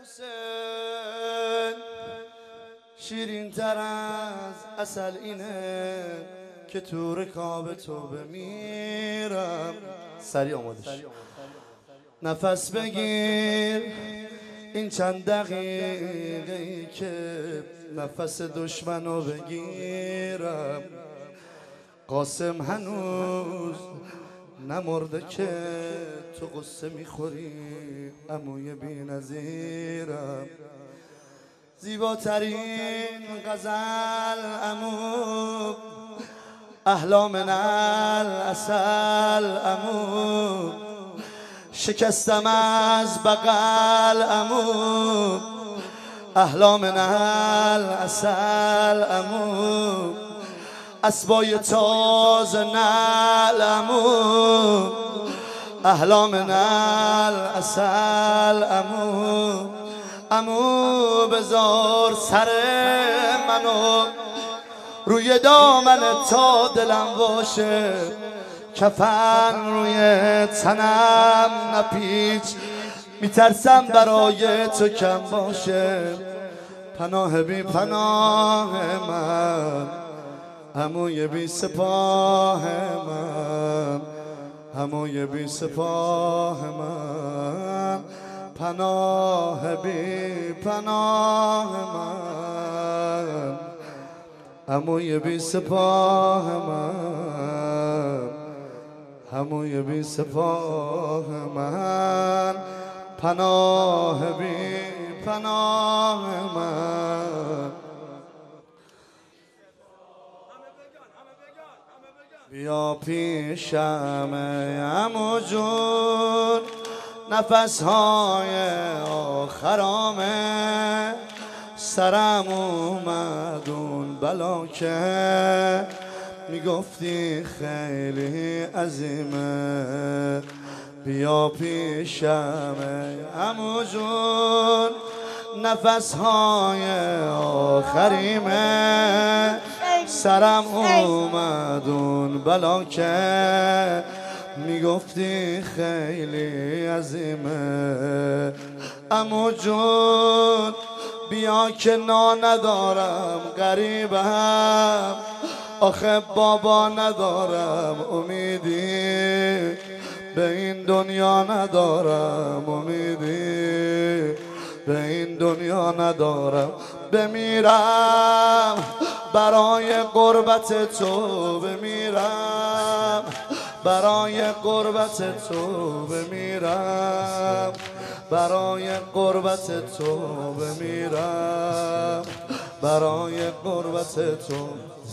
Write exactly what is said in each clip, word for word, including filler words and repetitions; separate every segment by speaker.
Speaker 1: حسین شیرین تر از عسل اینه که تو رکاب تو بمیرم. سری آمادش نفس بگیر این چند دقیقه که نفس دشمنو بگیرم. قاسم هنوز نمرده که تو قصه میخوری عموی بی‌نظیرم. زیباترین غزل عمو احلا من العسل عمو شکستم از بغل عمو احلا من العسل عمو اسبای تازه نعل عمو احلا من العسل عمو عمو بذار سر منو روی دامن تا دلم باشه، کفن روی تنم نپیچ، میترسم برای تو کم باشه. پناه بی پناه من عموی بی سپاه من عموی بی سپاه من پناه بی پناه من عموی بی سپاه من عموی بی سپاه من پناه بی پناه من. بیا پیشم عمو جون نفس‌های آخرامه، سرم اومد اون بلا که میگفتی خیلی عظیمه. بیا پیشم عمو جون نفس‌های آخریمه، سرم اومد اون بلا که میگفتی خیلی عظیمه. عمو جون بیا که نا ندارم غریبم، آخه بابا ندارم امیدی به این دنیا ندارم امیدی به این دنیا ندارم. بمیرم برای قربت تو بمیرم برای قربت تو بمیرم برای قربت تو بمیرم برای قربت تو.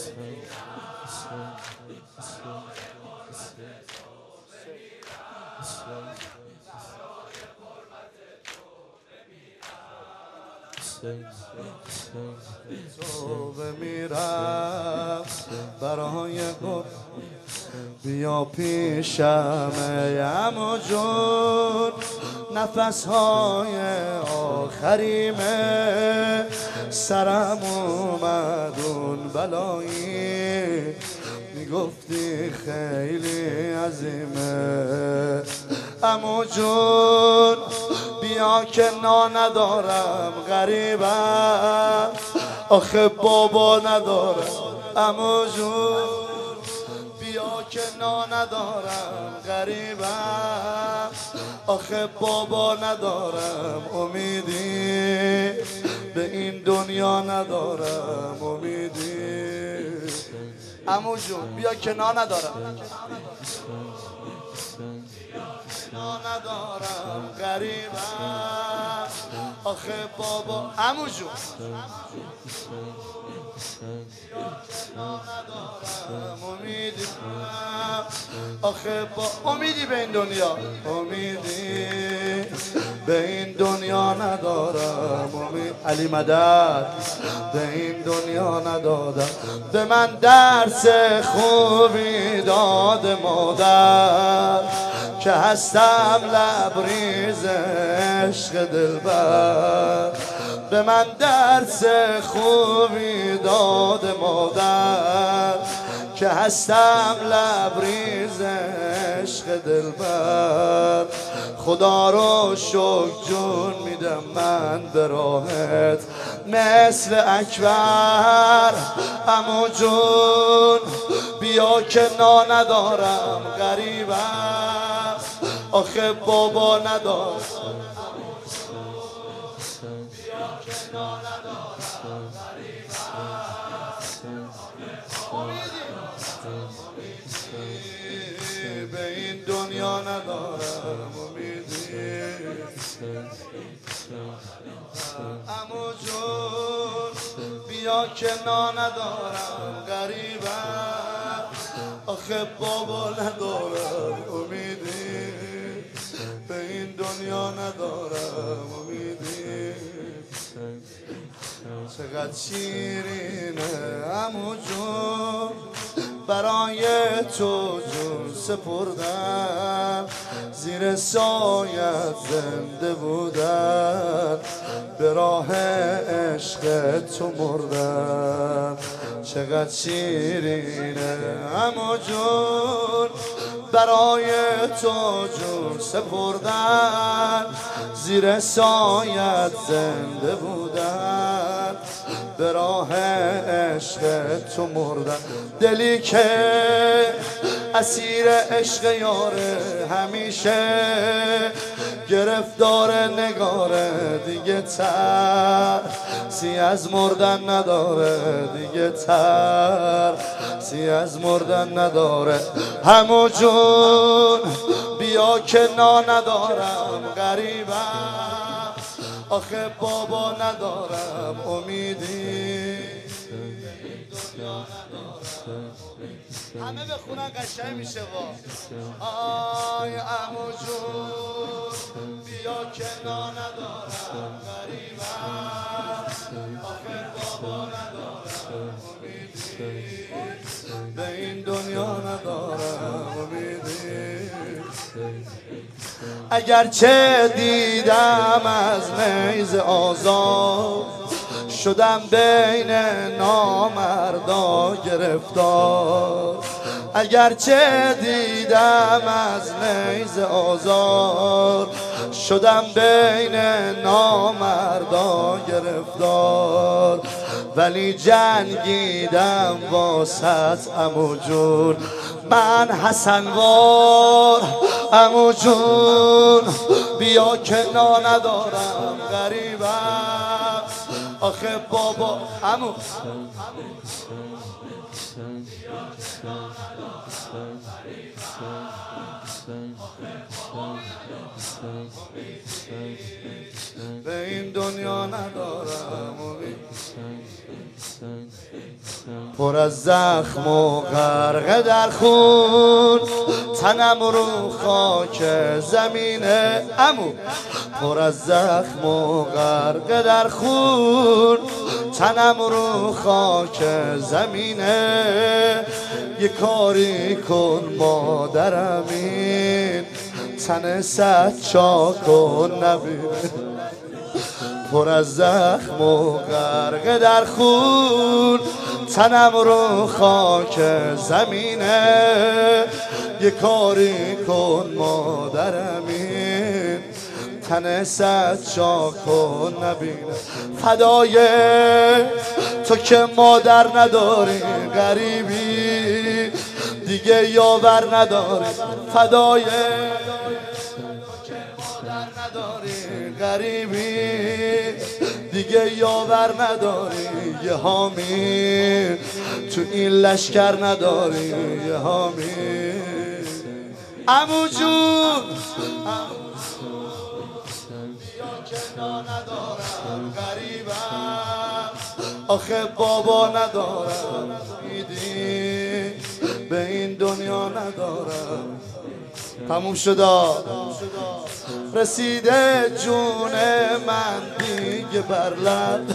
Speaker 1: تو بمیرم برای قربت. بیا پیشم عمو جون نفس‌های آخریمه، سرم اومد اون بلایی میگفتی خیلی عظیمه. عمو جون بیا که نا ندارم غریبم، آخه بابا ندارم. عمو جون بیا که نا ندارم غریبم، آخه بابا ندارم امیدی به این دنیا ندارم امیدی. عمو جون بیا که نا ندارم نا ندارم غریبم، آخه بابا. عمو جون نا ندارم امیدی آخه با امیدی به این دنیا امیدی به این دنیا ندارم امید. علی مدد به این دنیا ندادم. به من درس خوبی داد مادر که هستم لبریز عشق دلبر. به من درس خوبی داد مادر که هستم لبریز عشق دلبر. خدا رو شکر جون میدم من به راهت مثل اکبر. عمو جون بیا که نا ندارم غریبم، آخه بابا ندارم. به این دنیا ندارم امیدی. عمو جون بیا که نا ندارم غریبم، آخه بابا ندارم امیدی. به این دنیا ندارم امیدی. چقدر شیرینه عمو جون برای تو جون سپردن، زیر سایت زنده بودن، به راه عشق تو مردن. چقدر شیرینه عمو جون برای تو جون سپردن، زیر سایت زنده بودن، به راه عشق تو مردن. دلی که اسیر عشق یاره همیشه گرفتار نگاره، دیگه ترسی از مردن نداره، دیگه ترسی از مردن نداره. عمو جون بیا که نا ندارم غریبم، آخه بابا ندارم امیدی. همه بخونن قشنگ میشه با آی عمو جون بیا که نا ندارم غریبم، آخه بابا ندارم امیدی. به این دنیا ندارم امیدی. اگرچه دیدم از نیز آزاد، شدم بین نامردا گرفتار. اگرچه دیدم از نیز آزار، شدم بین نامردا گرفتار. ولی جنگیدم واسط عمو جون من حسنوار. عمو جون بیا که نا ندارم غریبم، آخه بابا عمو به این دنیا ندارم امید. پر از زخم و غرق در خون، تنم رو خاک زمینه. عمو پر از زخم و غرق در خون، تنم رو خاک زمینه. یه کاری کن مادرم این تن صد چاک و نبینه. پر از زخم و غرق در خون، تنم رو خاک زمینه. یه کاری کن مادرم این تن صد چاک و نبینه. فدای تو که مادر نداری غریبی، دیگه یاور نداری. فدای نداری غریبی، دیگه یاور نداری. یه حامی تو این لشکر نداری، یه حامی. عمو جون بیا که نا ندارم غریبم، آخه بابا ندارم میدی. به این دنیا ندارم. تموم شدا رسیده جون من دیگه بر لب،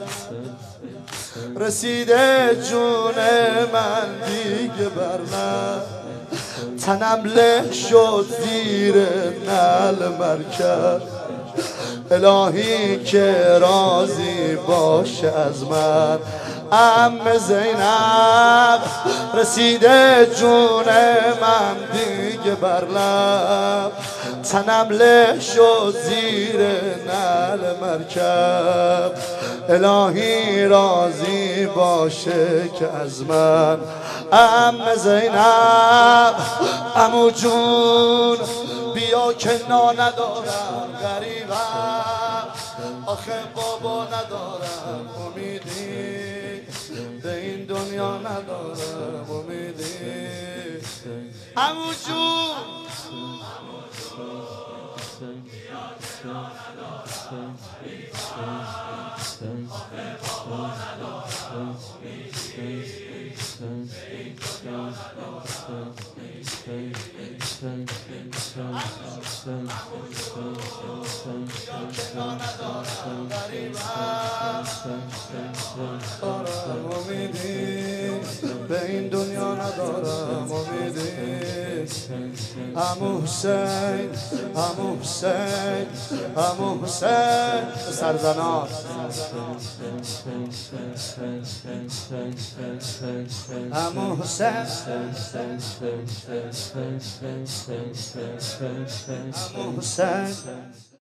Speaker 1: رسیده جون من دیگه بر لب. تنم له شد زیر نعل مرکب، الهی که راضی باشه از من. عم زینب رسیده جون من دیگه بر لب، تنم لش و زیر نعل مرکب الهی راضی باشه که از من عم زینب عمو جون بیا که نا ندارم غریبم آخه بابا ندارم امیدی به این دنیا ندارم امیدی عمو جون به این دنیا ندارم امیدی عمو حسین عمو حسین عمو حسین سرزنان عمو حسین عمو حسین